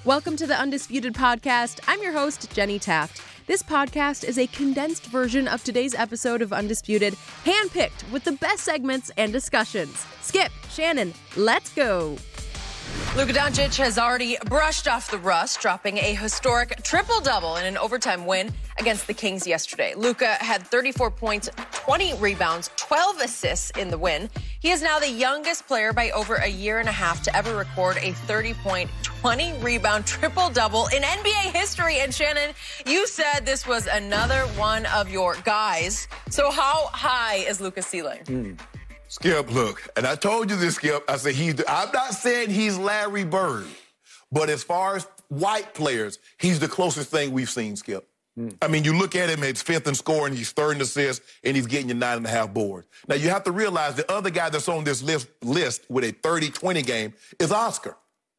Welcome to the Undisputed Podcast. I'm your host, Jenny Taft. This podcast is a condensed version of today's episode of Undisputed, handpicked with the best segments and discussions. Skip, Shannon, let's go. Luka Doncic has already brushed off the rust, dropping a historic triple-double in an overtime win against the Kings yesterday. Luka had 34 points, 20 rebounds, 12 assists in the win. He is now the youngest player by over a year and a half to ever record a 30-point, 20-rebound triple-double in NBA history. And Shannon, you said this was another one of your guys. So how high is Luka's ceiling? Skip, look, and I told you this, Skip. I said I'm not saying he's Larry Bird, but as far as white players, he's the closest thing we've seen, Skip. I mean, you look at him, it's fifth in scoring, he's third in assists, and he's getting you 9.5 boards. Now, you have to realize the other guy that's on this list with a 30-20 game is Oscar.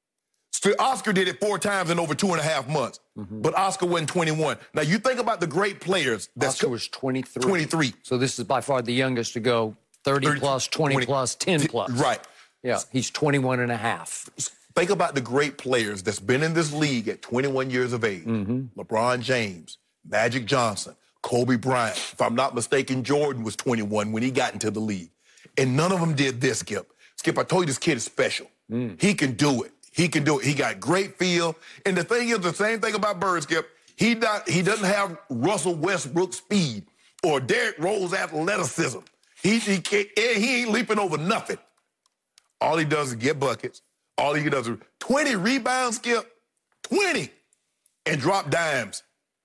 So Oscar did it 4 times in over 2.5 months, but Oscar wasn't 21. Now, you think about the great players. Oscar was 23. 23. So this is by far the youngest to go 30 plus, 20 plus, 10 plus. Right. Yeah, he's 21 and a half. Think about the great players that's been in this league at 21 years of age. LeBron James, Magic Johnson, Kobe Bryant. If I'm not mistaken, Jordan was 21 when he got into the league. And none of them did this, Skip. Skip, I told you this kid is special. He can do it. He can do it. He got great feel. And the thing is, the same thing about Bird, Skip, he doesn't have Russell Westbrook speed or Derrick Rose athleticism. He ain't leaping over nothing. All he does is get buckets. All he does is 20 rebounds, Skip. 20. And drop dimes.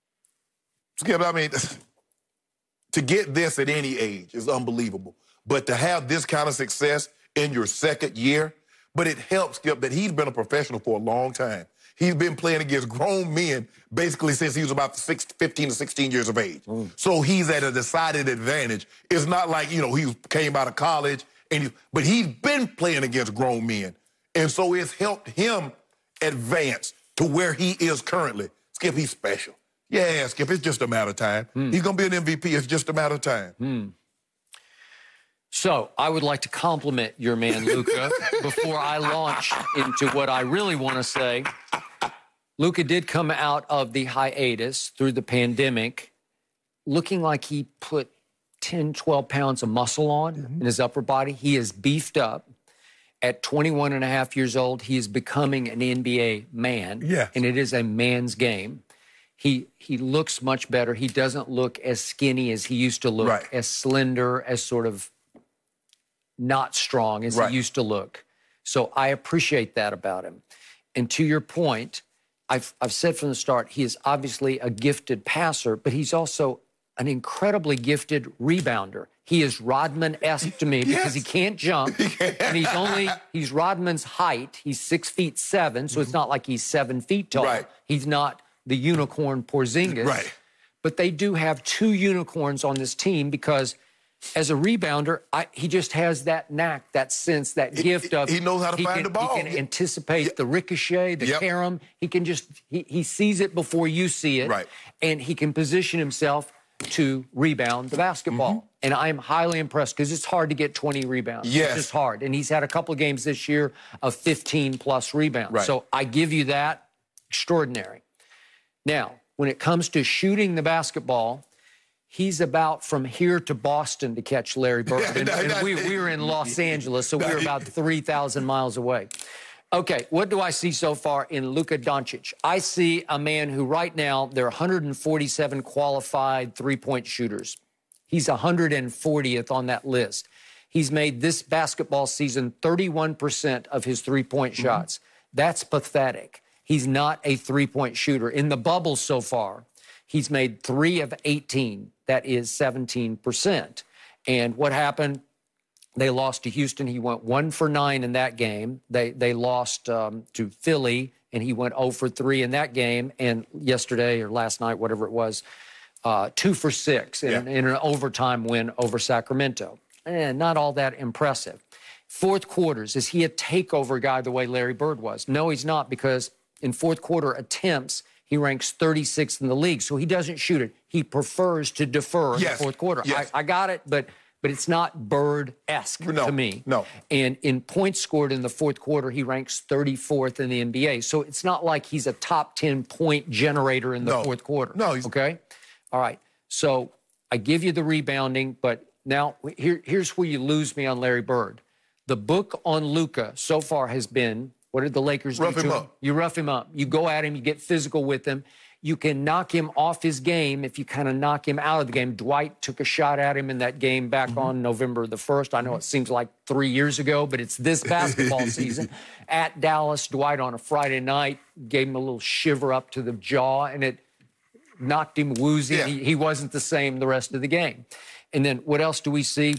Skip, I mean, to get this at any age is unbelievable. But to have this kind of success in your second year, but it helps, Skip, that he's been a professional for a long time. He's been playing against grown men basically since he was about 15 to 16 years of age. So he's at a decided advantage. It's not like, he came out of college, but he's been playing against grown men. And so it's helped him advance to where he is currently. Skip, he's special. Yeah, Skip, it's just a matter of time. He's going to be an MVP. It's just a matter of time. So I would like to compliment your man, Luka, before I launch into what I really want to say. Luka did come out of the hiatus through the pandemic looking like he put 10, 12 pounds of muscle on in his upper body. He is beefed up. At 21 and a half years old, he is becoming an NBA man. Yes. And it is a man's game. He looks much better. He doesn't look as skinny as he used to look, as slender, as sort of not strong as he used to look. So I appreciate that about him. And to your point, I've said from the start, he is obviously a gifted passer, but he's also an incredibly gifted rebounder. He is Rodman-esque to me because he can't jump. And he's Rodman's height. He's 6'7", so it's not like he's 7 feet tall. He's not the unicorn Porzingis. But they do have 2 unicorns on this team because as a rebounder, he just has that knack, that sense, that gift of... He knows how to find the ball. He can anticipate the ricochet, the carom. He can just... He sees it before you see it. And he can position himself to rebound the basketball. And I'm highly impressed because it's hard to get 20 rebounds. It's just hard. And he's had a couple of games this year of 15-plus rebounds. So I give you that. Extraordinary. Now, when it comes to shooting the basketball... He's about from here to Boston to catch Larry Bird. And we were in Los Angeles, so we were about 3,000 miles away. Okay, what do I see so far in Luka Doncic? I see a man who right now, there are 147 qualified three-point shooters. He's 140th on that list. He's made this basketball season 31% of his three-point shots. That's pathetic. He's not a three-point shooter. In the bubble so far, he's made 3 of 18. That is 17%. And what happened? They lost to Houston. He went 1 for 9 in that game. They lost to Philly, and he went 0 for 3 in that game. And yesterday or last night, whatever it was, 2 for 6 in an overtime win over Sacramento. Not all that impressive. Fourth quarters, is he a takeover guy the way Larry Bird was? No, he's not, because in fourth quarter attempts, he ranks 36th in the league, so he doesn't shoot it. He prefers to defer in the fourth quarter. I got it, but but it's not Bird-esque to me. No. And in points scored in the fourth quarter, he ranks 34th in the NBA. So it's not like he's a top 10 point generator in the fourth quarter. No. Okay? All right. So I give you the rebounding, but now here's where you lose me on Larry Bird. The book on Luka so far has been, what did the Lakers do to him? Rough him up. You rough him up. You go at him. You get physical with him. You can knock him off his game if you kind of knock him out of the game. Dwight took a shot at him in that game back on November the 1st. I know it seems like 3 years ago, but it's this basketball season. At Dallas, Dwight on a Friday night gave him a little shiver up to the jaw, and it knocked him woozy. Yeah. He wasn't the same the rest of the game. And then what else do we see?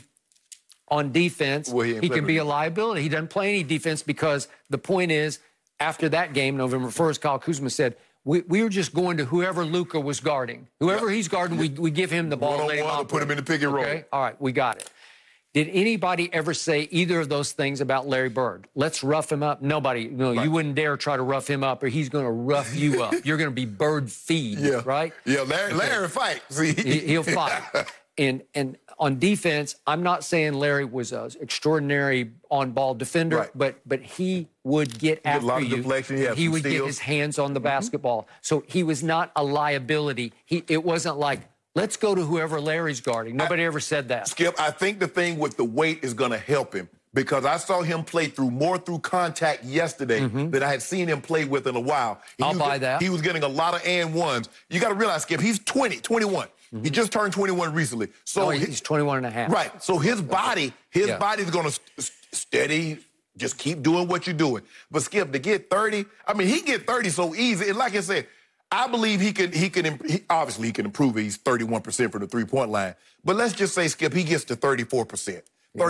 On defense, he can be a liability. He doesn't play any defense because the point is, after that game, November 1st, Kyle Kuzma said, we were just going to whoever Luka was guarding. Whoever he's guarding, we give him the ball. One-on-one, put him in the pick and roll. Okay? All right, we got it. Did anybody ever say either of those things about Larry Bird? Let's rough him up. Nobody. No, right. You wouldn't dare try to rough him up, or he's going to rough you up. You're going to be Bird feed, right? Yeah, Larry fight. See? He'll fight. And on defense, I'm not saying Larry was an extraordinary on-ball defender, but he would get after you. A lot of deflection. He would get his hands on the basketball. So he was not a liability. It wasn't like, let's go to whoever Larry's guarding. Nobody ever said that. Skip, I think the thing with the weight is going to help him because I saw him play more through contact yesterday than I had seen him play with in a while. I'll buy that. He was getting a lot of and ones. You got to realize, Skip, he's 21. He just turned 21 recently. So he's 21 and a half. Right. So his body's going to steady, just keep doing what you're doing. But Skip, to get 30, I mean, he get 30 so easy. And like I said, I believe he obviously he can improve it. He's 31% from the three-point line. But let's just say, Skip, he gets to 34%.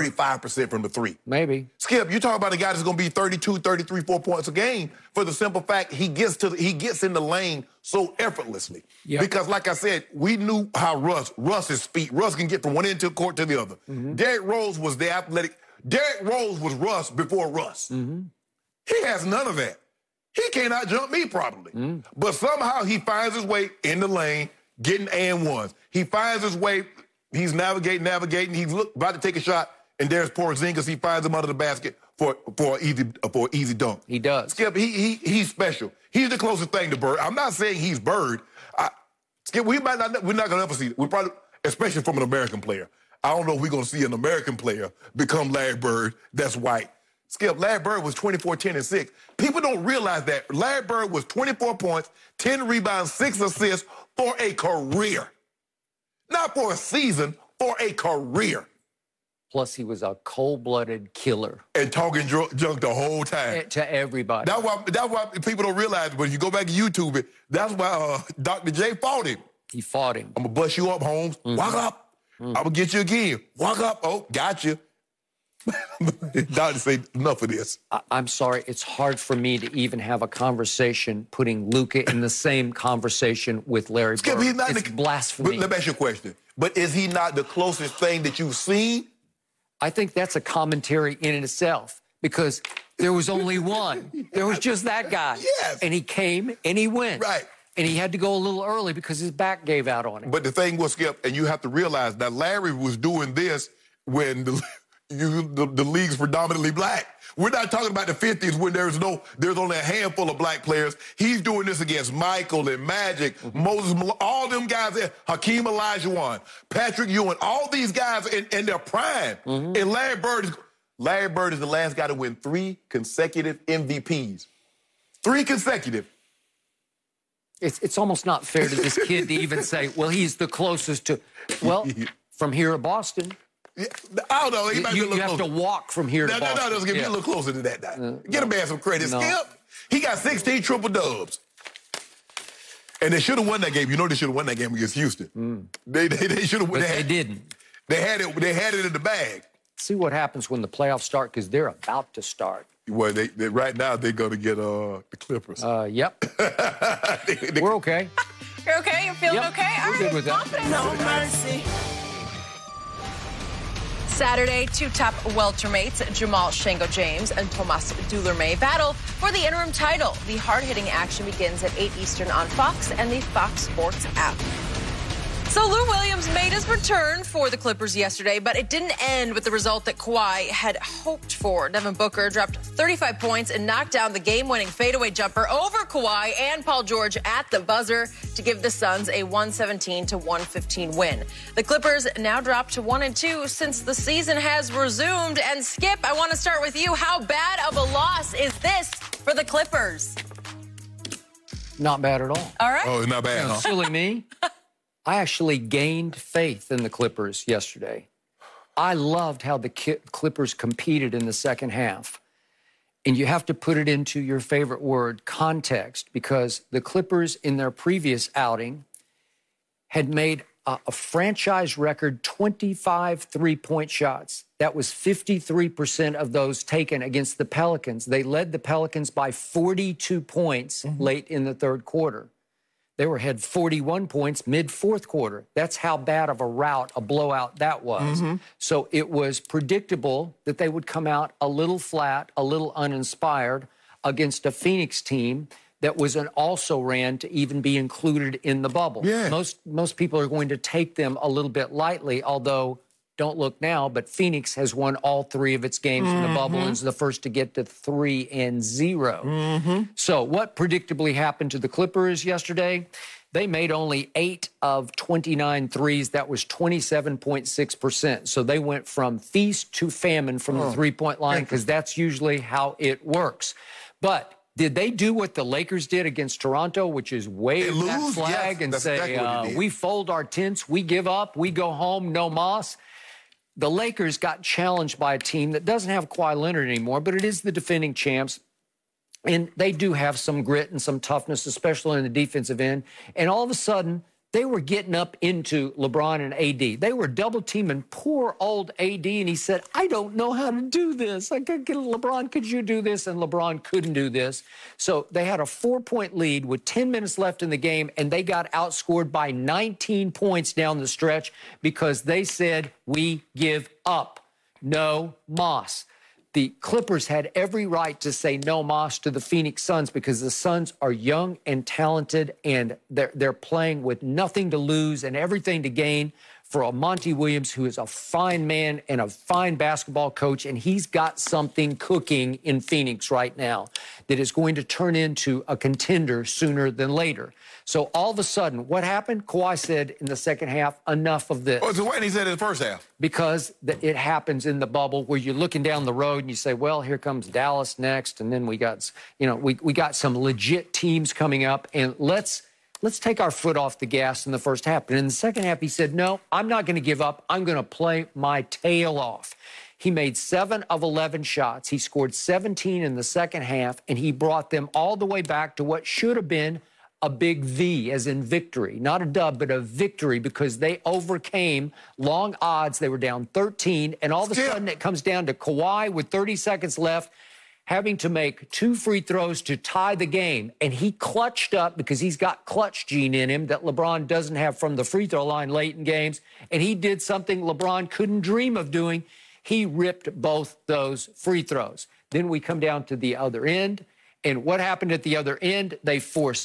35% from the three. Maybe. Skip, you talk about a guy that's going to be 32, 33, 4 points a game for the simple fact he gets in the lane so effortlessly. Yep. Because, like I said, we knew how Russ's feet. Russ can get from one end of the court to the other. Derrick Rose was the athletic. Derrick Rose was Russ before Russ. He has none of that. He cannot jump me probably. But somehow he finds his way in the lane, getting and ones. He finds his way. He's navigating. He's about to take a shot. And there's Porzingis. He finds him under the basket for an easy dunk. He does. Skip, he's special. He's the closest thing to Bird. I'm not saying he's Bird. Skip, we're not going to ever see it. We probably, especially from an American player. I don't know if we're going to see an American player become Larry Bird that's white. Skip, Larry Bird was 24, 10, and 6. People don't realize that. Larry Bird was 24 points, 10 rebounds, 6 assists for a career. Not for a season, for a career. Plus, he was a cold-blooded killer. And talking junk the whole time. To everybody. That's why people don't realize, but if you go back to YouTube, that's why Dr. J fought him. He fought him. I'm going to bust you up, Holmes. Walk up. I'm going to get you again. Walk up. Oh, got you. Dr. say enough of this. I'm sorry. It's hard for me to even have a conversation putting Luka in the same conversation with Larry Bird. It's blasphemy. But let me ask you a question. But is he not the closest thing that you've seen? I think that's a commentary in itself because there was only one. There was just that guy. Yes. And he came and he went. Right. And he had to go a little early because his back gave out on him. But the thing was, Skip, and you have to realize that Larry was doing this when the league's predominantly black. We're not talking about the 50s when there's only a handful of black players. He's doing this against Michael and Magic, Moses Malone, all them guys there, Hakeem Olajuwon, Patrick Ewing, all these guys in their prime. And Larry Bird is the last guy to win 3 consecutive MVPs. 3 consecutive. It's almost not fair to this kid to even say, well, he's the closest to, well, from here at Boston. Yeah, I don't know. He might be a little have to walk from here to Boston. No, give me a little closer to that. Get a man some credit. No. Skip, he got 16 triple dubs. And they should have won that game. You know they should have won that game against Houston. They should have won. But they didn't. They had it in the bag. See what happens when the playoffs start because they're about to start. Well, they right now they're going to get the Clippers. Yep. We're okay. You're okay? You're feeling okay? We're good with that. No mercy. Saturday, 2 top weltermates, Jamal Shango James and Tomas Dulerme, battle for the interim title. The hard-hitting action begins at 8 Eastern on Fox and the Fox Sports app. So Lou Williams made his return for the Clippers yesterday, but it didn't end with the result that Kawhi had hoped for. Devin Booker dropped 35 points and knocked down the game-winning fadeaway jumper over Kawhi and Paul George at the buzzer to give the Suns a 117-115 win. The Clippers now drop to 1-2 since the season has resumed. And Skip, I want to start with you. How bad of a loss is this for the Clippers? Not bad at all. All right. Oh, not bad, huh? Silly me. I actually gained faith in the Clippers yesterday. I loved how the Clippers competed in the second half. And you have to put it into your favorite word, context, because the Clippers in their previous outing had made a franchise record 25 three-point shots. That was 53% of those taken against the Pelicans. They led the Pelicans by 42 points late in the third quarter. They were ahead 41 points mid-fourth quarter. That's how bad of a rout, a blowout that was. So it was predictable that they would come out a little flat, a little uninspired against a Phoenix team that was an also-ran to even be included in the bubble. Yeah. Most people are going to take them a little bit lightly, although don't look now, but Phoenix has won all three of its games in the bubble and is the first to get to 3-0. So what predictably happened to the Clippers yesterday? They made only 8 of 29 threes. That was 27.6%. So they went from feast to famine from the three-point line because that's usually how it works. But did they do what the Lakers did against Toronto, which is wave that flag and say, exactly we fold our tents, we give up, we go home, no mas? The Lakers got challenged by a team that doesn't have Kawhi Leonard anymore, but it is the defending champs. And they do have some grit and some toughness, especially in the defensive end. And all of a sudden, they were getting up into LeBron and AD. They were double-teaming poor old AD, and he said, I don't know how to do this. I could get LeBron, could you do this? And LeBron couldn't do this. So they had a 4-point lead with 10 minutes left in the game, and they got outscored by 19 points down the stretch because they said, we give up. No mas. The Clippers had every right to say no mas to the Phoenix Suns because the Suns are young and talented, and they're playing with nothing to lose and everything to gain for a Monty Williams, who is a fine man and a fine basketball coach, and he's got something cooking in Phoenix right now that is going to turn into a contender sooner than later. So all of a sudden, what happened? Kawhi said in the second half, enough of this. Oh, so why didn't he say it in the first half? Because it happens in the bubble where you're looking down the road and you say, well, here comes Dallas next, and then we got, we got some legit teams coming up, and let's take our foot off the gas in the first half. And in the second half, he said, no, I'm not going to give up. I'm going to play my tail off. He made 7 of 11 shots. He scored 17 in the second half, and he brought them all the way back to what should have been a big V, as in victory. Not a dub, but a victory, because they overcame long odds. They were down 13, and all of a sudden it comes down to Kawhi with 30 seconds left, having to make 2 free throws to tie the game. And he clutched up because he's got clutch gene in him that LeBron doesn't have from the free throw line late in games. And he did something LeBron couldn't dream of doing. He ripped both those free throws. Then we come down to the other end. And what happened at the other end? They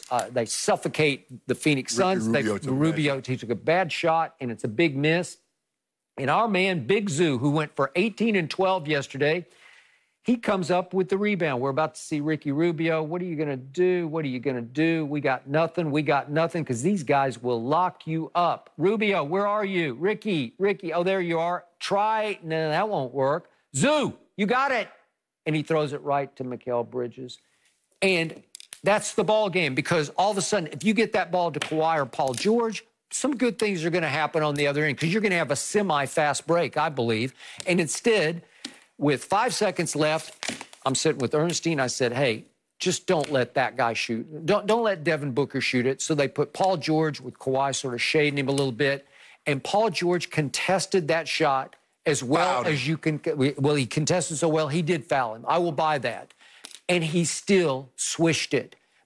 suffocate the Phoenix Suns. Rubio took a bad shot, and it's a big miss. And our man, Big Zoo, who went for 18 and 12 yesterday, he comes up with the rebound. We're about to see Ricky Rubio. What are you going to do? What are you going to do? We got nothing. We got nothing, because these guys will lock you up. Rubio, where are you? Ricky, oh, there you are. Try. No, that won't work. Zoo, you got it. And he throws it right to Mikal Bridges. And that's the ball game, because all of a sudden, if you get that ball to Kawhi or Paul George, some good things are going to happen on the other end, because you're going to have a semi-fast break, I believe. And instead, with 5 seconds left, I'm sitting with Ernestine. I said, hey, just don't let that guy shoot. Don't let Devin Booker shoot it. So they put Paul George with Kawhi sort of shading him a little bit. And Paul George contested that shot as well as you can. Well, he contested so well, he did foul him. I will buy that. And he still swished it.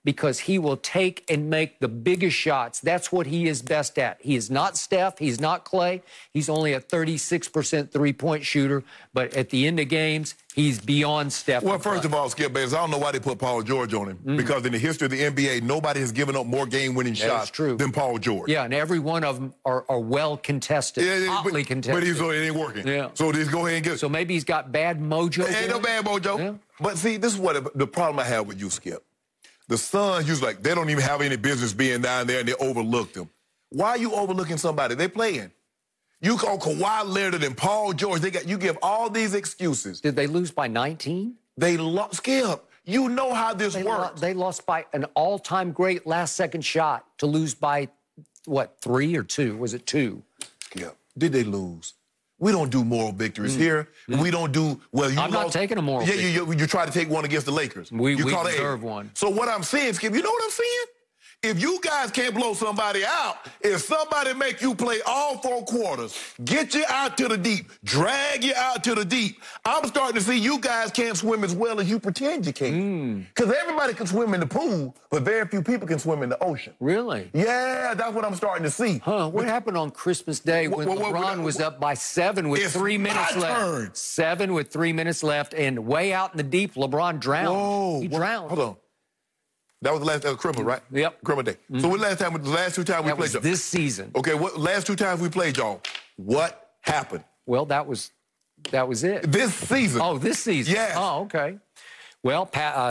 because he will take and make the biggest shots. That's what he is best at. He is not Steph. He's not Clay. He's only a 36% three-point shooter. But at the end of games, he's beyond Steph. Well, first of all, Skip Bayless, I don't know why they put Paul George on him. Because in the history of the NBA, nobody has given up more game-winning shots than Paul George. Yeah, and every one of them are well contested, hotly contested. But it ain't working. Yeah. So just go ahead and get it. So maybe he's got bad mojo. Ain't no bad mojo. Yeah. But see, this is what the problem I have with you, Skip. The Suns, usually like, they don't even have any business being down there, and they overlook them. Why are you overlooking somebody? They playing. You call Kawhi Leonard and Paul George. You give all these excuses. Did they lose by 19? They lost. Skip, you know how this works. They lost by an all-time great last-second shot to lose by, what, 3 or 2? Was it 2? Skip, did they lose? We don't do moral victories here. We don't do, well, you I'm not taking a moral victory. You try to take one against the Lakers. We deserve one. So what I'm saying, Skip, you know what I'm saying? If you guys can't blow somebody out, if somebody make you play all 4 quarters, get you out to the deep, drag you out to the deep, I'm starting to see you guys can't swim as well as you pretend you can. Because everybody can swim in the pool, but very few people can swim in the ocean. Really? Yeah, that's what I'm starting to see. Huh, what happened on Christmas Day when LeBron was up by 7 with 3 minutes left? 7 with 3 minutes left, and way out in the deep, LeBron drowned. Whoa, he drowned. Hold on. That was the last Christmas, right? Yep. Christmas Day. So what the last 2 times we played y'all? This season. Okay, what last 2 times we played y'all? What happened? Well, that was it. This season. Oh, this season. Yes. Oh, okay. Well,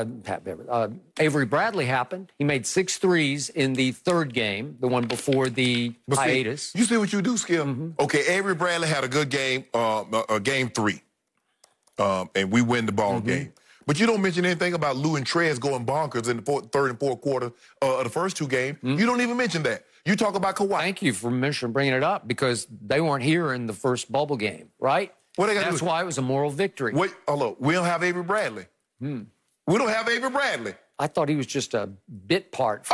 Avery Bradley happened. He made 6 threes in the 3rd game, the one before the hiatus. You see what you do, Skip? Okay, Avery Bradley had a good game, game 3, and we win the ball game. But you don't mention anything about Lou and Trez going bonkers in the 3rd and 4th quarter of the first 2 games. You don't even mention that. You talk about Kawhi. Thank you for bringing it up, because they weren't here in the first bubble game, right? That's why it was a moral victory. Wait, hello. We don't have Avery Bradley. We don't have Avery Bradley. I thought he was just a bit part.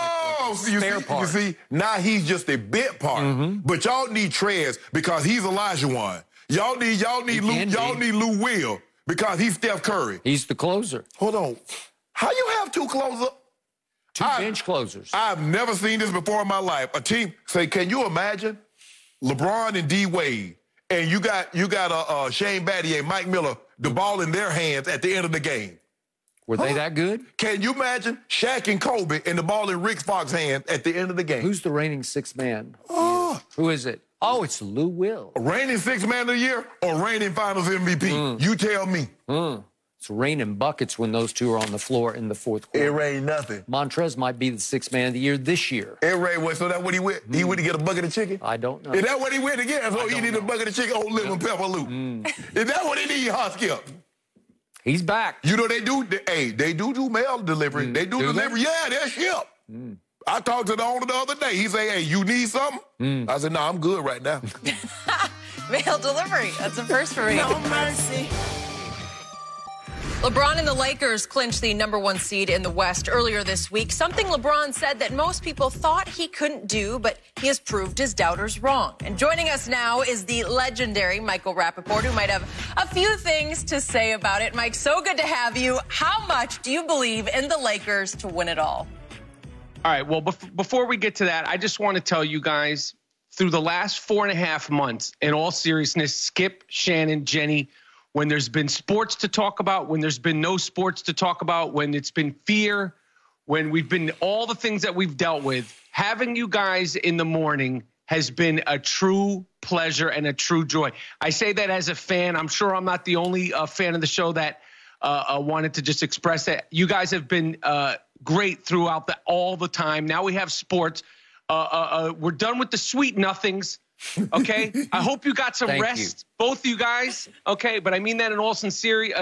You see, now he's just a bit part. But y'all need Trez because he's Olajuwon. Y'all need Lou Will. Because he's Steph Curry. He's the closer. Hold on. How you have 2 closers? 2 bench closers. I've never seen this before in my life. A team, say, can you imagine LeBron and D. Wade, and you got Shane Battier, Mike Miller, the ball in their hands at the end of the game? Were they that good? Can you imagine Shaq and Kobe and the ball in Rick Fox's hands at the end of the game? Who's the reigning 6th man? Who is it? Oh, it's Lou Will. Reigning 6th man of the year or reigning Finals MVP? You tell me. It's raining buckets when those 2 are on the floor in the 4th quarter. It rained nothing. Montrez might be the 6th man of the year this year. It rained. So that's what he went? He went to get a bucket of chicken? I don't know. Is that what he went to get? So he needed a bucket of chicken, old lemon pepper Lou. Is that what he need, Skip? He's back. You know they do mail delivery. They do delivery. Yeah, they're ship. I talked to the owner the other day. He said, hey, you need something? I said, no, I'm good right now. Mail delivery. That's a first for me. No mercy. LeBron and the Lakers clinched the #1 seed in the West earlier this week, something LeBron said that most people thought he couldn't do, but he has proved his doubters wrong. And joining us now is the legendary Michael Rappaport, who might have a few things to say about it. Mike, so good to have you. How much do you believe in the Lakers to win it all? All right, well, before we get to that, I just want to tell you guys, through the last 4.5 months, in all seriousness, Skip, Shannon, Jenny, when there's been sports to talk about, when there's been no sports to talk about, when it's been fear, when we've been all the things that we've dealt with, having you guys in the morning has been a true pleasure and a true joy. I say that as a fan. I'm sure I'm not the only fan of the show that wanted to just express that. You guys have been great throughout all the time. Now we have sports. We're done with the sweet nothings. Okay, I hope you got some rest, both of you guys. Okay, but I mean that in all sincerity.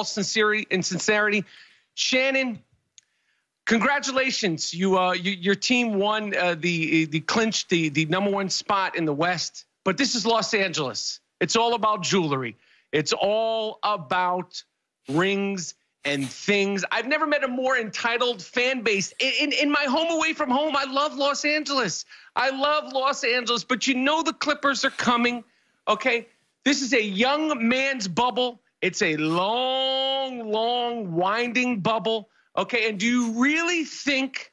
Shannon, congratulations! Your team won the clinched the #1 spot in the West. But this is Los Angeles. It's all about jewelry. It's all about rings and things. I've never met a more entitled fan base. In my home away from home, I love Los Angeles. I love Los Angeles, but you know the Clippers are coming, okay? This is a young man's bubble. It's a long, long, winding bubble, Okay, and do you really think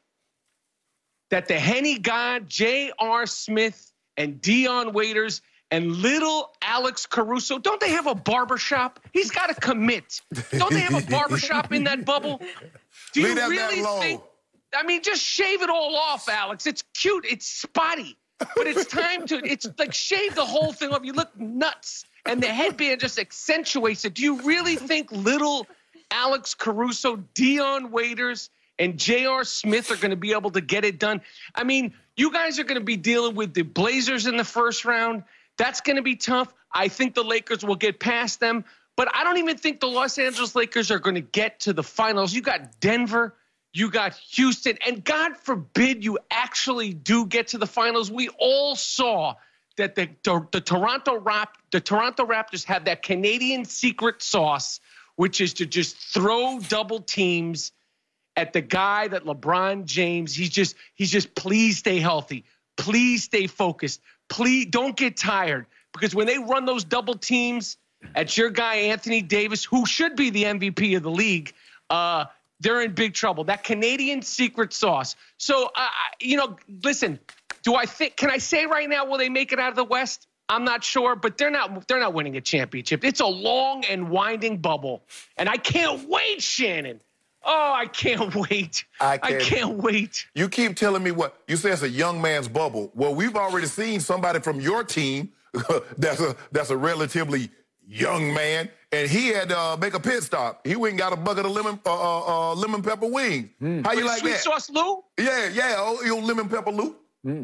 that the Henny God, J.R. Smith, and Dion Waiters and little Alex Caruso, don't they have a barbershop? He's got to commit. Don't they have a barbershop in that bubble? Do you really think? I mean, just shave it all off, Alex. It's cute. It's spotty. But it's time to, it's like shave the whole thing off. You look nuts. And the headband just accentuates it. Do you really think little Alex Caruso, Dion Waiters, and J.R. Smith are going to be able to get it done? I mean, you guys are going to be dealing with the Blazers in the first round. That's going to be tough. I think the Lakers will get past them. But I don't even think the Los Angeles Lakers are going to get to the finals. You got Denver. You got Houston. And God forbid you actually do get to the finals. We all saw that the Toronto Raptors have that Canadian secret sauce, which is to just throw double teams at the guy that LeBron James, he's just please stay healthy. Please stay focused. Please don't get tired, because when they run those double teams at your guy, Anthony Davis, who should be the MVP of the league, they're in big trouble. That Canadian secret sauce. So, listen, can I say right now, will they make it out of the West? I'm not sure, but they're not winning a championship. It's a long and winding bubble. And I can't wait, Shannon. Oh, I can't wait. I can't wait. You keep telling me what you say it's a young man's bubble. Well, we've already seen somebody from your team that's a relatively young man, and he had to make a pit stop. He went and got a bucket of lemon pepper wings. How you like sweet that? Sauce Lou? Yeah, old lemon pepper Lou.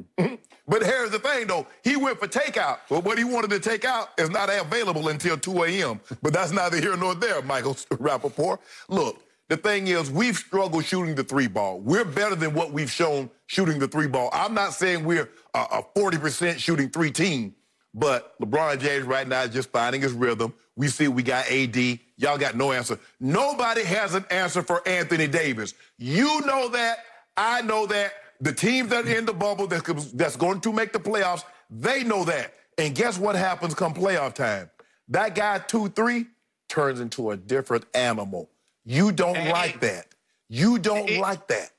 But here's the thing, though. He went for takeout. Well, what he wanted to take out is not available until 2 a.m. But that's neither here nor there, Michael Rapaport. Look, the thing is, we've struggled shooting the three ball. We're better than what we've shown shooting the three ball. I'm not saying we're a 40% shooting three team, but LeBron James right now is just finding his rhythm. We see we got AD. Y'all got no answer. Nobody has an answer for Anthony Davis. You know that. I know that. The teams that are in the bubble that's going to make the playoffs, they know that. And guess what happens come playoff time? That guy 2-3 turns into a different animal. You don't like that. You don't like that.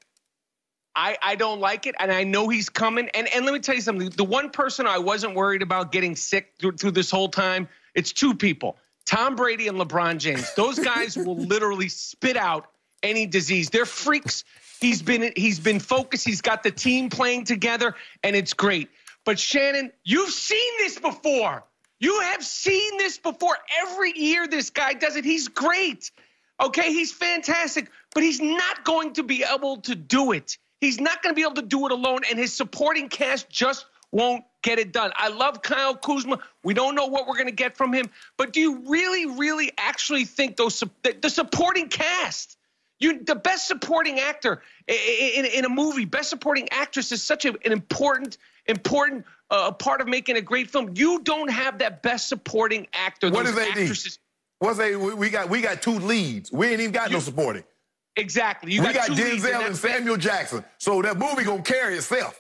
I don't like it, and I know he's coming. And let me tell you something. The one person I wasn't worried about getting sick through this whole time, it's two people, Tom Brady and LeBron James. Those guys will literally spit out any disease. They're freaks. He's been focused. He's got the team playing together, and it's great. But, Shannon, you've seen this before. You have seen this before. Every year this guy does it. He's great. Okay, he's fantastic, but he's not going to be able to do it. He's not going to be able to do it alone, and his supporting cast just won't get it done. I love Kyle Kuzma. We don't know what we're going to get from him, but do you really, really actually think the supporting cast, the best supporting actor in a movie, best supporting actress is such an important part of making a great film. You don't have that best supporting actor. What is AD? We got two leads. We ain't even got no supporting. Exactly. We got Denzel and Samuel Jackson. So that movie gonna carry itself.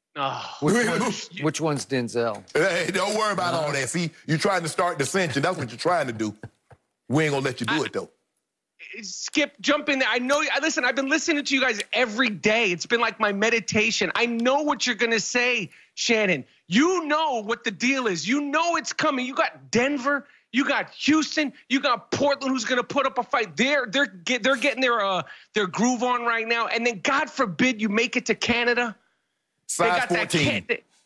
Which one's Denzel? Hey, don't worry about all that. See, you're trying to start dissension. That's what you're trying to do. We ain't gonna let you do it, though. Skip, jump in there. I know. Listen, I've been listening to you guys every day. It's been like my meditation. I know what you're going to say, Shannon. You know what the deal is. You know it's coming. You got Denver. You got Houston. You got Portland, who's going to put up a fight. They're getting their groove on right now. And then, God forbid, you make it to Canada. Size 14.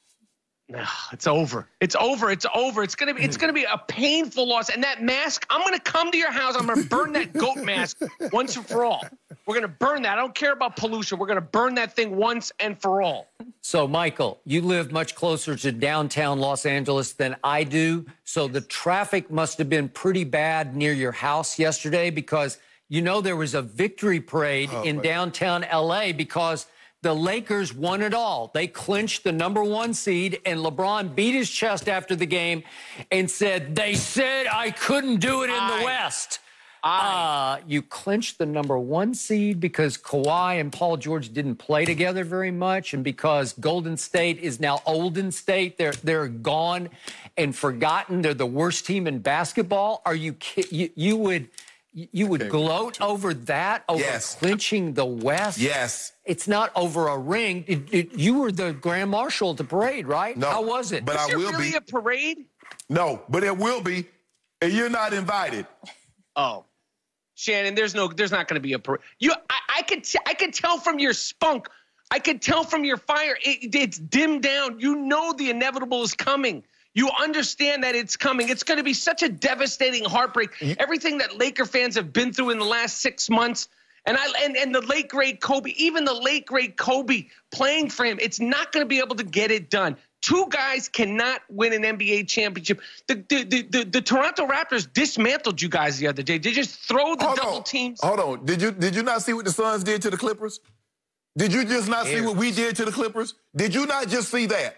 It's over. It's over. It's over. It's gonna be a painful loss. And that mask, I'm gonna come to your house. I'm gonna burn that goat mask once and for all. We're gonna burn that. I don't care about pollution. We're gonna burn that thing once and for all. So, Michael, you live much closer to downtown Los Angeles than I do. So the traffic must have been pretty bad near your house yesterday, because you know there was a victory parade in downtown LA because the Lakers won it all. They clinched the #1 seed, and LeBron beat his chest after the game and said, "They said I couldn't do it in the West." You clinched the #1 seed because Kawhi and Paul George didn't play together very much, and because Golden State is now Olden State. They're gone and forgotten. They're the worst team in basketball. Are you You would gloat over that, over clinching the West? Yes. It's not over a ring. You were the Grand Marshal at the parade, right? No. How was it? But Is I will really be. A parade? No, but it will be. And you're not invited. Oh. Shannon, there's not going to be a parade. I could tell from your spunk. I could tell from your fire. It's dimmed down. You know the inevitable is coming. You understand that it's coming. It's going to be such a devastating heartbreak. Everything that Laker fans have been through in the last 6 months, and the late great Kobe, even the late great Kobe playing for him, it's not going to be able to get it done. Two guys cannot win an NBA championship. The Toronto Raptors dismantled you guys the other day. They just throw the double teams. Hold on. Did you not see what the Suns did to the Clippers? Did you just not see what we did to the Clippers? Did you not just see that?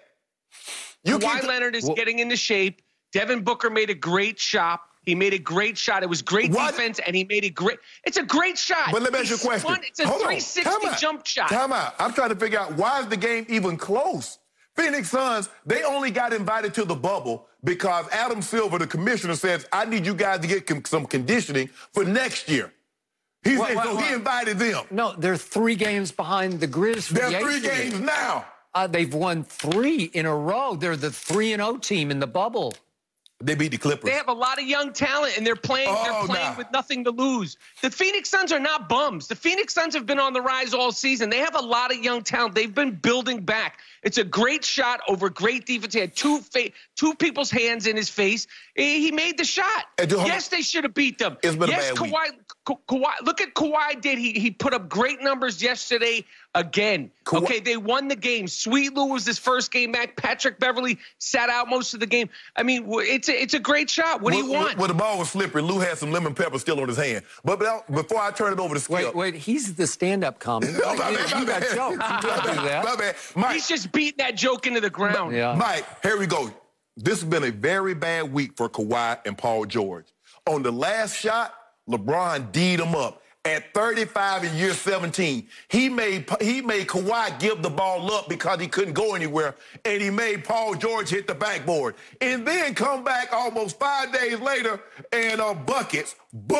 Kawhi Leonard is getting into shape. Devin Booker made a great shot. He made a great shot. It was great defense, and he made it great. It's a great shot. But let me ask you a question. It's a 360 jump shot. Time out. I'm trying to figure out, why is the game even close? Phoenix Suns, they only got invited to the bubble because Adam Silver, the commissioner, says, I need you guys to get some conditioning for next year. He invited them. No, they're 3 games behind the Grizz. They're 3 games now. They've won 3 in a row. They're the 3-0 team in the bubble. They beat the Clippers. They have a lot of young talent, and they're playing with nothing to lose. The Phoenix Suns are not bums. The Phoenix Suns have been on the rise all season. They have a lot of young talent. They've been building back. It's a great shot over great defense. He had two people's hands in his face. He made the shot. Yes, they should have beat them. It's been a bad week. Kawhi, look at Kawhi did. He put up great numbers yesterday again. Okay, they won the game. Sweet Lou was his first game back. Patrick Beverly sat out most of the game. I mean, it's a great shot. What do you want? Well, the ball was slippery. Lou had some lemon pepper still on his hand. But before I turn it over to Skip. Wait, he's the stand-up comic. You got jokes. You can't do that. My bad. Mike, he's just beating that joke into the ground. Yeah. Mike, here we go. This has been a very bad week for Kawhi and Paul George. On the last shot, LeBron D'd him up. At 35 in year 17, he made Kawhi give the ball up because he couldn't go anywhere, and he made Paul George hit the backboard. And then come back almost 5 days later and buckets,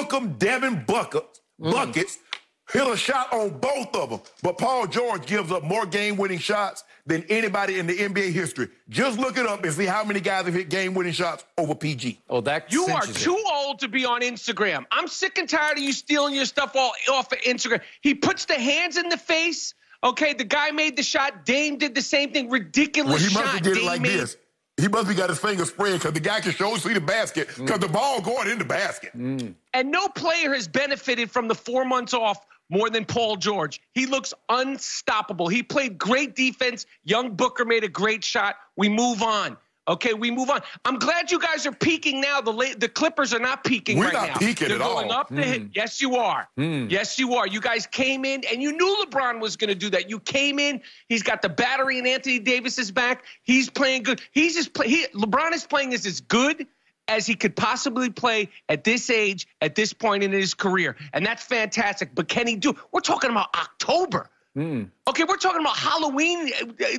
Devin buckets, hit a shot on both of them. But Paul George gives up more game-winning shots than anybody in the NBA history. Just look it up and see how many guys have hit game-winning shots over PG. Oh, that you are too old to be on Instagram. I'm sick and tired of you stealing your stuff all off of Instagram. He puts the hands in the face. Okay, the guy made the shot. Dame did the same thing. Ridiculous shot. Well, he must have did it like this. He must have got his finger spread because the guy can see the basket because the ball going in the basket. And no player has benefited from the 4 months off more than Paul George. He looks unstoppable. He played great defense. Young Booker made a great shot. We move on. Okay, we move on. I'm glad you guys are peaking now. The Clippers are not peaking right now. We're not peaking at all. They're going up the hit. Yes, you are. Yes, you are. You guys came in, and you knew LeBron was going to do that. You came in. He's got the battery, and Anthony Davis is back. He's playing good. LeBron is playing as good as he could possibly play at this age, at this point in his career. And that's fantastic. But can he do it? We're talking about October. Okay, we're talking about Halloween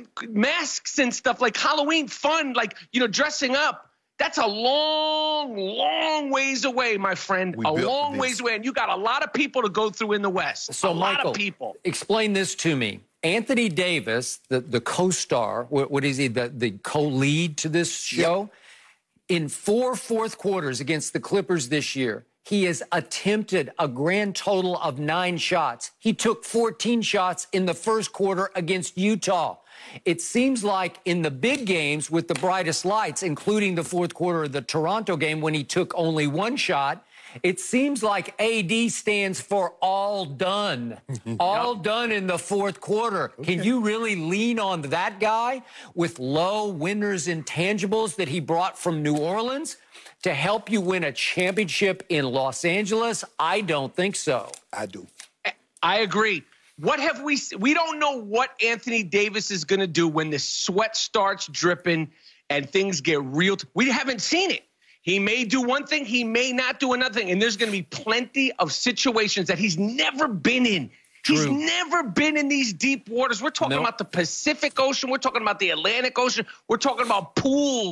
masks and stuff, like Halloween fun, like, dressing up. That's a long, long ways away, my friend. A long ways away. And you got a lot of people to go through in the West. So, lot of people. Explain this to me. Anthony Davis, the co-star, what is he, the co-lead to this show? Yep. In 4 fourth quarters against the Clippers this year, he has attempted a grand total of 9 shots. He took 14 shots in the first quarter against Utah. It seems like in the big games with the brightest lights, including the fourth quarter of the Toronto game when he took only 1 shot, it seems like AD stands for all done. All done in the fourth quarter. Okay. Can you really lean on that guy with low winners intangibles that he brought from New Orleans to help you win a championship in Los Angeles? I don't think so. I do. I agree. What have we don't know what Anthony Davis is going to do when the sweat starts dripping and things get real. We haven't seen it. He may do one thing, he may not do another thing. And there's going to be plenty of situations that he's never been in. True. He's never been in these deep waters. We're talking about the Pacific Ocean. We're talking about the Atlantic Ocean. We're talking about pools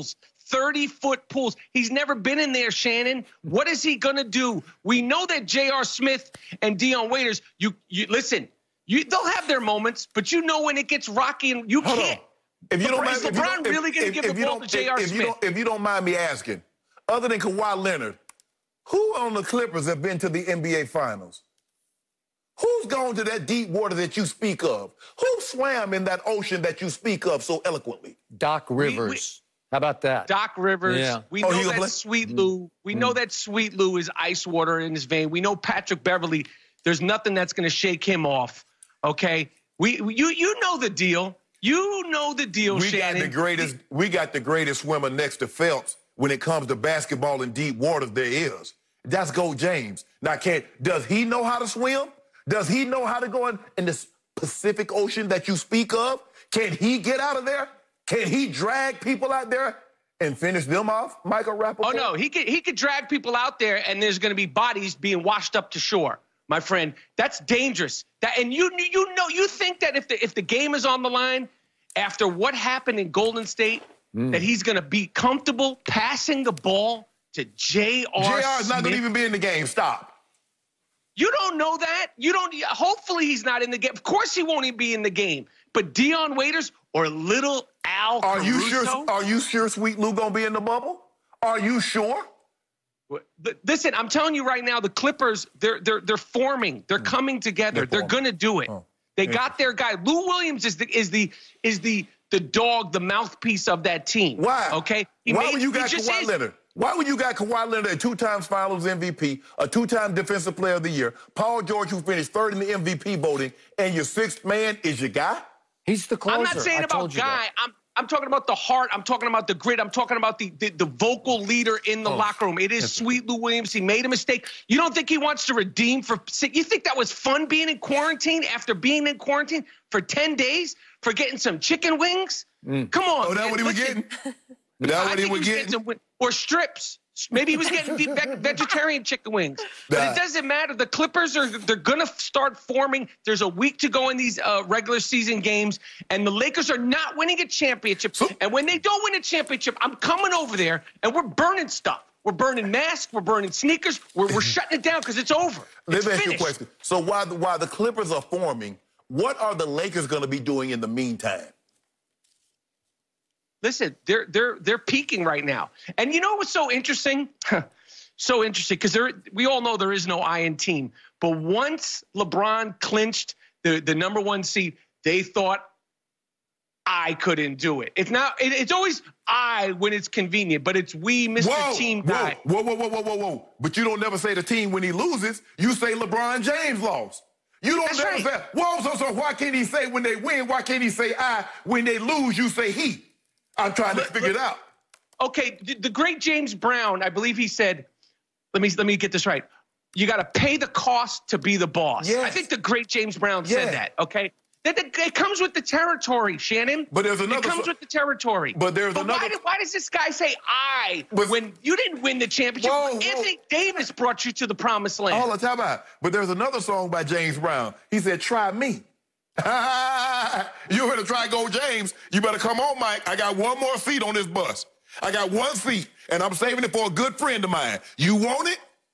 30-foot pools. He's never been in there, Shannon. What is he going to do? We know that J.R. Smith and Dion Waiters, you listen, they'll have their moments, but you know when it gets rocky and you can't. If you don't mind, is LeBron really going to give the ball to J.R. Smith? If you don't mind me asking, other than Kawhi Leonard, who on the Clippers have been to the NBA Finals? Who's gone to that deep water that you speak of? Who swam in that ocean that you speak of so eloquently? Doc Rivers. How about that? Doc Rivers. Yeah. We know that Sweet Lou. We know that Sweet Lou is ice water in his vein. We know Patrick Beverly. There's nothing that's going to shake him off. Okay? You know the deal. You know the deal, Shannon. We got the greatest swimmer next to Phelps when it comes to basketball in deep waters there is. That's Go James. Now, does he know how to swim? Does he know how to go in the Pacific Ocean that you speak of? Can he get out of there? Can he drag people out there and finish them off, Michael Rappaport? Oh, no, he could drag people out there, and there's going to be bodies being washed up to shore, my friend. That's dangerous. And you think that if the game is on the line, after what happened in Golden State, that he's going to be comfortable passing the ball to J.R. J.R. is not going to even be in the game. Stop. You don't know that. Hopefully he's not in the game. Of course he won't even be in the game. But Dion Waiters or little Al Caruso? Are you sure Sweet Lou going to be in the bubble? Are you sure? Listen, I'm telling you right now, the Clippers, they're forming. They're coming together. They're going to do it. They got their guy. Lou Williams is the dog, the mouthpiece of that team. Why? Okay? Why would you got Kawhi Leonard? Why would you got Kawhi Leonard, a 2-time Finals MVP, a 2-time Defensive Player of the Year, Paul George, who finished third in the MVP voting, and your sixth man is your guy? He's the closer. I'm not saying about guy. I'm talking about the heart. I'm talking about the grit. I'm talking about the vocal leader in the locker room. It is Sweet Lou Williams. He made a mistake. You don't think he wants to redeem you think that was fun being in quarantine after being in quarantine for 10 days for getting some chicken wings? Come on. Oh, that's what he was getting? That's what he was getting? Or strips. Maybe he was getting vegetarian chicken wings. But it doesn't matter. The Clippers they're going to start forming. There's a week to go in these regular season games, and the Lakers are not winning a championship. And when they don't win a championship, I'm coming over there, and we're burning stuff. We're burning masks. We're burning sneakers. We're shutting it down because it's over. Let me ask you a question. So while the Clippers are forming, what are the Lakers going to be doing in the meantime? Listen, they're peaking right now. And you know what's so interesting? So interesting, because we all know there is no iron team. But once LeBron clinched the number one seed, they thought I couldn't do it. It's always I when it's convenient, but it's we, Mr. Team Guy. Whoa. But you don't never say the team when he loses. You say LeBron James lost. You don't never say, so why can't he say when they win? Why can't he say I? When they lose, you say he. I'm trying to figure it out. Okay, the great James Brown, I believe he said, let me get this right. You got to pay the cost to be the boss. Yes. I think the great James Brown said that, okay? It comes with the territory, Shannon. But there's another. It comes with the territory. But there's another. Why does this guy say I when you didn't win the championship? Anthony Davis brought you to the promised land. All the time out. But there's another song by James Brown. He said, "Try me." You heard to try Go James. You better come on, Mike. I got one more seat on this bus. I got one seat, and I'm saving it for a good friend of mine. You want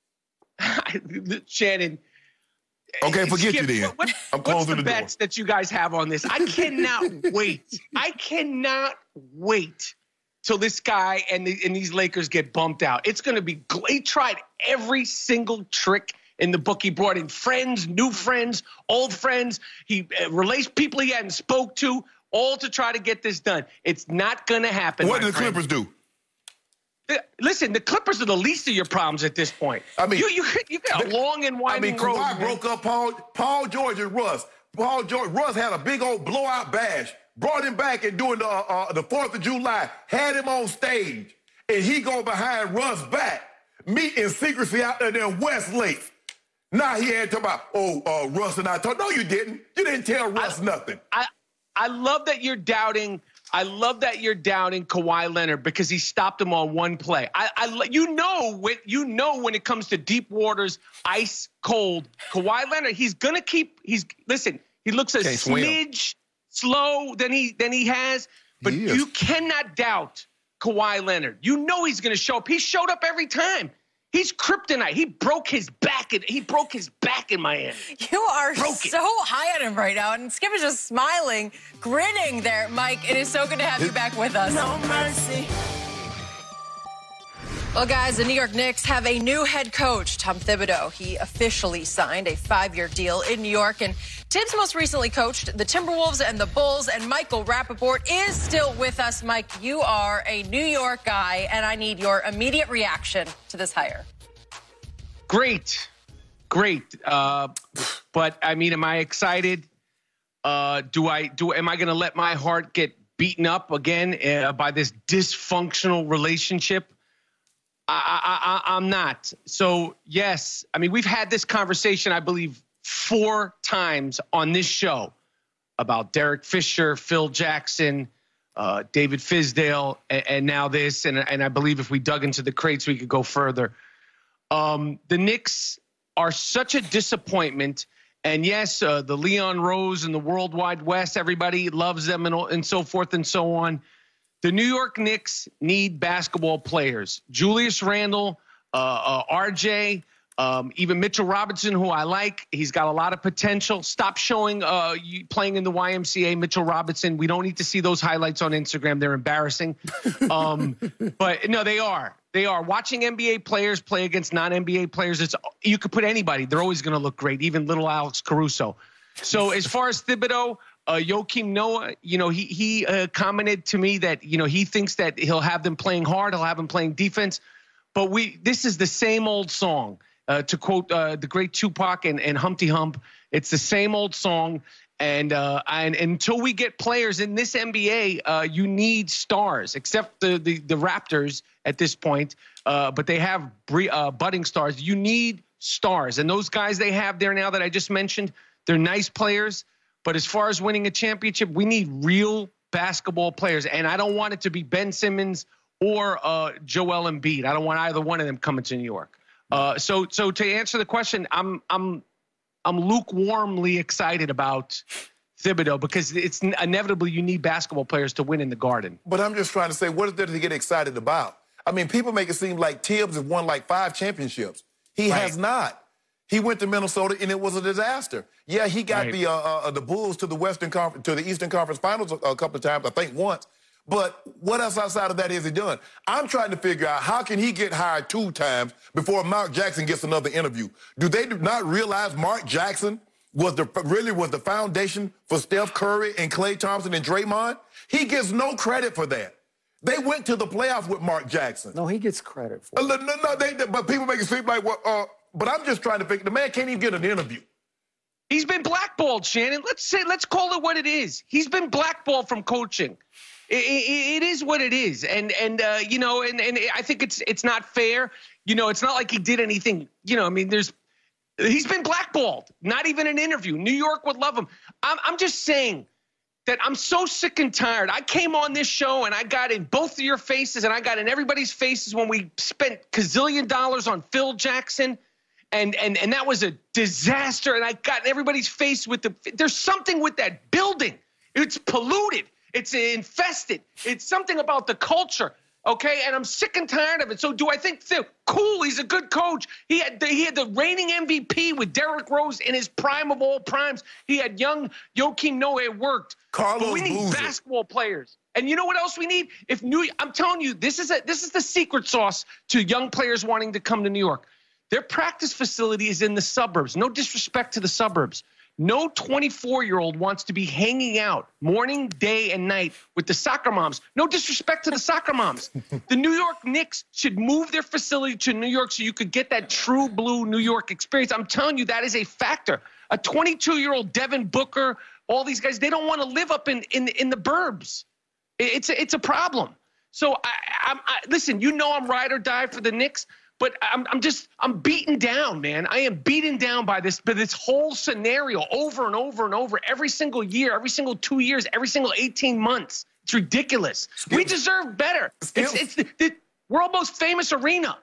it? Shannon. Okay, forget you then. I'm closing the door. Bets that you guys have on this? I cannot wait. I cannot wait till this guy and these Lakers get bumped out. It's going to be. He tried every single trick in the book. He brought in friends, new friends, old friends. He relates people he hadn't spoke to, all to try to get this done. It's not going to happen. What did the Clippers do? Listen, the Clippers are the least of your problems at this point. I mean, you got a long and winding road. Kawhi broke up Paul George and Russ. Russ had a big old blowout bash. Brought him back and doing the 4th of July. Had him on stage, and he go behind Russ back, meet in secrecy out there in Westlake. Now he had to talk about, Russ and I talked. No, you didn't. You didn't tell Russ nothing. I love that you're doubting. I love that you're doubting Kawhi Leonard because he stopped him on one play. You know when it comes to deep waters, ice cold. Kawhi Leonard, he's gonna keep. Listen. He looks a smidge slow than he has, but you cannot doubt Kawhi Leonard. You know he's going to show up. He showed up every time. He's kryptonite. He broke his back in Miami. You are so high on him right now, and Skip is just smiling, grinning there. Mike, it is so good to have you back with us. No mercy. Well, guys, the New York Knicks have a new head coach, Tom Thibodeau. He officially signed a 5-year deal in New York, and Tibbs most recently coached the Timberwolves and the Bulls, and Michael Rappaport is still with us. Mike, you are a New York guy, and I need your immediate reaction to this hire. Great. But, I mean, am I excited? Am I going to let my heart get beaten up again by this dysfunctional relationship? I'm not. So, yes, I mean, we've had this conversation, I believe, 4 times on this show about Derek Fisher, Phil Jackson, David Fizdale, and now this. And I believe if we dug into the crates, we could go further. The Knicks are such a disappointment. And, yes, the Leon Rose and the World Wide West, everybody loves them and so forth and so on. The New York Knicks need basketball players. Julius Randle, RJ, even Mitchell Robinson, who I like. He's got a lot of potential. Stop showing you playing in the YMCA, Mitchell Robinson. We don't need to see those highlights on Instagram. They're embarrassing. But, no, they are. They are. Watching NBA players play against non-NBA players, you could put anybody. They're always going to look great, even little Alex Caruso. So as far as Thibodeau, Joakim Noah, he commented to me that, he thinks that he'll have them playing hard. He'll have them playing defense. But this is the same old song. To quote the great Tupac and Humpty Hump, it's the same old song. And until we get players in this NBA, you need stars, except the Raptors at this point. But they have budding stars. You need stars. And those guys they have there now that I just mentioned, they're nice players. But as far as winning a championship, we need real basketball players. And I don't want it to be Ben Simmons or Joel Embiid. I don't want either one of them coming to New York. So to answer the question, I'm lukewarmly excited about Thibodeau because it's inevitably you need basketball players to win in the Garden. But I'm just trying to say, what is there to get excited about? I mean, people make it seem like Tibbs has won like 5 championships. He has not. He went to Minnesota and it was a disaster. Yeah, he got the Bulls to the Eastern Conference Finals a couple of times, I think once. But what else outside of that has he done? I'm trying to figure out how can he get hired 2 times before Mark Jackson gets another interview. Do they not realize Mark Jackson was the foundation for Steph Curry and Klay Thompson and Draymond? He gets no credit for that. They went to the playoffs with Mark Jackson. No, he gets credit for it. No, but people make it seem like, but I'm just trying to figure, the man can't even get an interview. He's been blackballed, Shannon. Let's call it what it is. He's been blackballed from coaching. It is what it is, and I think it's not fair. It's not like he did anything. I mean, he's been blackballed. Not even an interview. New York would love him. I'm just saying that I'm so sick and tired. I came on this show and I got in both of your faces and I got in everybody's faces when we spent $gazillion on Phil Jackson. And that was a disaster. And I got in everybody's face with there's something with that building. It's polluted. It's infested. It's something about the culture. Okay. And I'm sick and tired of it. So do I think cool? He's a good coach. He had the reigning MVP with Derrick Rose in his prime of all primes. He had young Joakim Noah. It worked. But we need basketball players. And you know what else we need? I'm telling you, this is the secret sauce to young players wanting to come to New York. Their practice facility is in the suburbs. No disrespect to the suburbs. No 24-year-old wants to be hanging out morning, day, and night with the soccer moms. No disrespect to the soccer moms. The New York Knicks should move their facility to New York so you could get that true blue New York experience. I'm telling you, that is a factor. A 22-year-old Devin Booker, all these guys, they don't want to live up in the burbs. It's a problem. So listen, I'm ride or die for the Knicks. But I'm beaten down, man. I am beaten down by this whole scenario over and over and over every single year, every single 2 years, every single 18 months. It's ridiculous. We deserve better. It's the world most famous arena.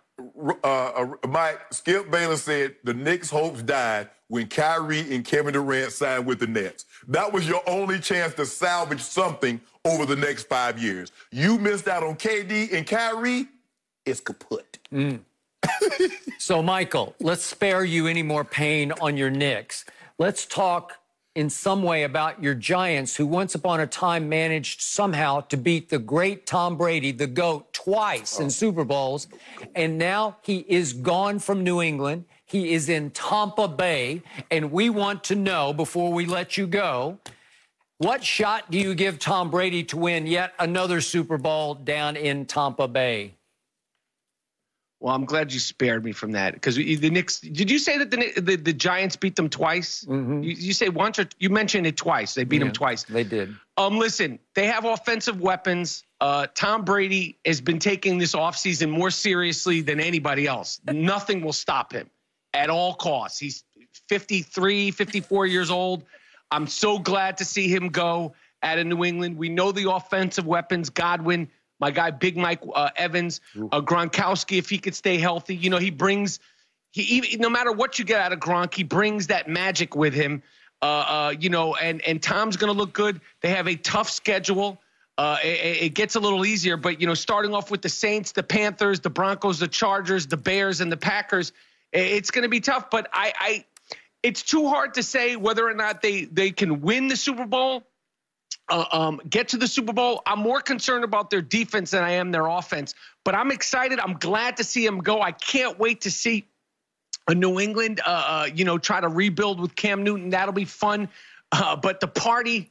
Skip Bayless said the Knicks' hopes died when Kyrie and Kevin Durant signed with the Nets. That was your only chance to salvage something over the next 5 years. You missed out on KD and Kyrie, it's kaput. So, Michael, let's spare you any more pain on your Knicks. Let's talk in some way about your Giants, who once upon a time managed somehow to beat the great Tom Brady, the GOAT, twice in Super Bowls. And now he is gone from New England. He is in Tampa Bay. And we want to know, before we let you go, what shot do you give Tom Brady to win yet another Super Bowl down in Tampa Bay? Well, I'm glad you spared me from that, because the Knicks. Did you say that the Giants beat them twice? Mm-hmm. You say once, or you mentioned it twice? They beat them twice. They did. Listen, they have offensive weapons. Tom Brady has been taking this offseason more seriously than anybody else. Nothing will stop him at all costs. He's 53, 54 years old. I'm so glad to see him go out of New England. We know the offensive weapons: Godwin, my guy, Big Mike Evans, Gronkowski, if he could stay healthy. You know, he brings, no matter what you get out of Gronk, he brings that magic with him. You know, and Tom's going to look good. They have a tough schedule. It gets a little easier, but, you know, starting off with the Saints, the Panthers, the Broncos, the Chargers, the Bears, and the Packers, it's going to be tough. But it's too hard to say whether or not they can win the Super Bowl. Get to the Super Bowl. I'm more concerned about their defense than I am their offense. But I'm excited. I'm glad to see them go. I can't wait to see a New England, you know, try to rebuild with Cam Newton. That'll be fun. But the party's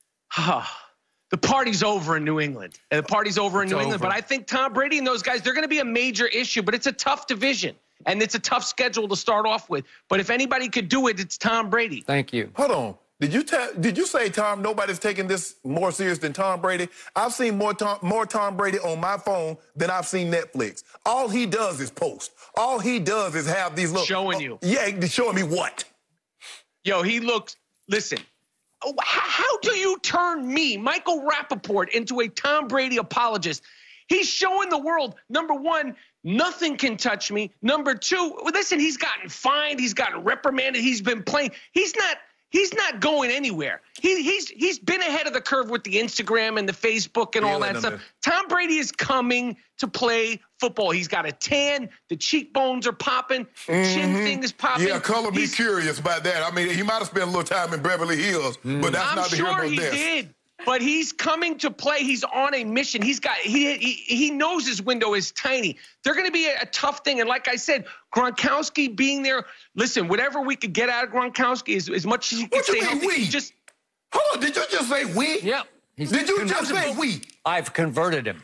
over in New England. The party's over in New England. But I think Tom Brady and those guys, they're going to be a major issue. But it's a tough division, and it's a tough schedule to start off with. But if anybody could do it, it's Tom Brady. Thank you. Hold on. Did you say, Tom, nobody's taking this more serious than Tom Brady? I've seen more Tom Brady on my phone than I've seen Netflix. All he does is post. All he does is have these little... Showing you. Yeah, showing me what? Yo, he looks... Listen, how do you turn me, Michael Rappaport, into a Tom Brady apologist? He's showing the world, number one, nothing can touch me. Number two, listen, he's gotten fined. He's gotten reprimanded. He's been playing. He's not going anywhere. He's been ahead of the curve with the Instagram and the Facebook and all that stuff. Tom Brady is coming to play football. He's got a tan. The cheekbones are popping. The chin thing is popping. Yeah, color me curious about that. I mean, he might have spent a little time in Beverly Hills, but that's not the hero of this. I'm sure he did. But he's coming to play. He's on a mission. He knows his window is tiny. They're going to be a tough thing. And like I said, Gronkowski being there, listen, whatever we could get out of Gronkowski is as much as he can stay healthy. Hold on, did you just say we? Yeah. Did you just say we? I've converted him.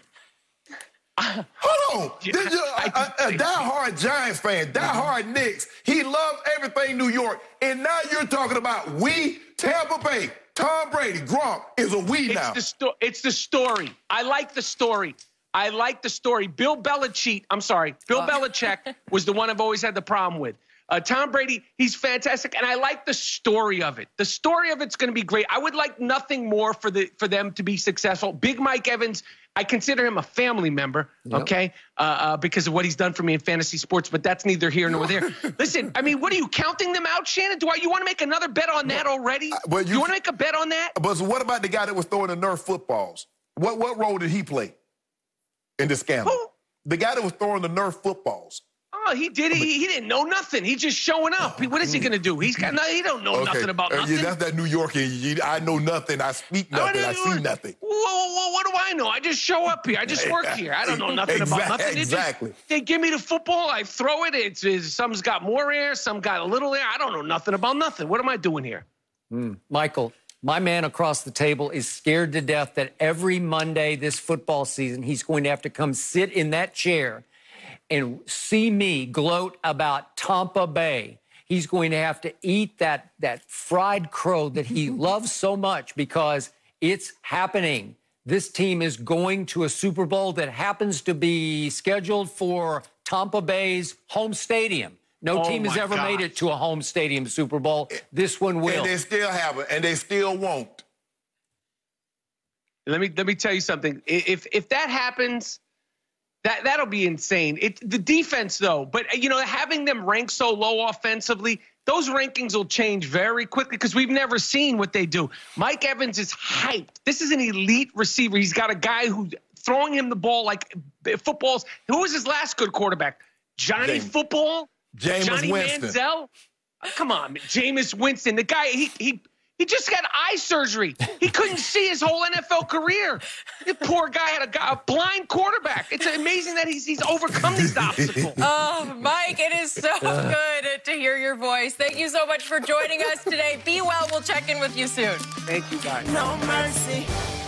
Hold on. A diehard Giants fan, diehard Knicks. He loves everything New York. And now you're talking about we, Tampa Bay. Tom Brady, Gronk is a we now. It's the story. I like the story. Bill Belichick was the one I've always had the problem with. Tom Brady, he's fantastic, and I like the story of it. The story of it's going to be great. I would like nothing more for them to be successful. Big Mike Evans, I consider him a family member, okay, because of what he's done for me in fantasy sports, but that's neither here nor there. Listen, I mean, what are you counting them out, Shannon? You want to make another bet on that already? You want to make a bet on that? But what about the guy that was throwing the Nerf footballs? What role did he play in this scandal? Who? The guy that was throwing the Nerf footballs. Oh, he did. He didn't know nothing. He's just showing up. What is he going to do? He don't know nothing about nothing. Yeah, that's that New York. I know nothing. I speak nothing. I see nothing. What do I know? I just show up here. I just work here. I don't know nothing about nothing. Exactly. They give me the football. I throw it. Some's got more air. Some got a little air. I don't know nothing about nothing. What am I doing here? Michael, my man across the table is scared to death that every Monday this football season, he's going to have to come sit in that chair and see me gloat about Tampa Bay. He's going to have to eat that fried crow that he loves so much because it's happening. This team is going to a Super Bowl that happens to be scheduled for Tampa Bay's home stadium. No team has ever made it to a home stadium Super Bowl. This one will. And they still haven't, and they still won't. Let me tell you something. If that happens, That'll be insane. The defense, though, but, having them rank so low offensively, those rankings will change very quickly because we've never seen what they do. Mike Evans is hyped. This is an elite receiver. He's got a guy who's throwing him the ball like footballs. Who was his last good quarterback? Johnny Football? Johnny Winston. Manziel? Come on, Jameis Winston. The guy, he just got eye surgery. He couldn't see his whole NFL career. The poor guy had a blind quarterback. It's amazing that he's overcome these obstacles. Oh, Mike, it is so good to hear your voice. Thank you so much for joining us today. Be well. We'll check in with you soon. Thank you, guys. No mercy.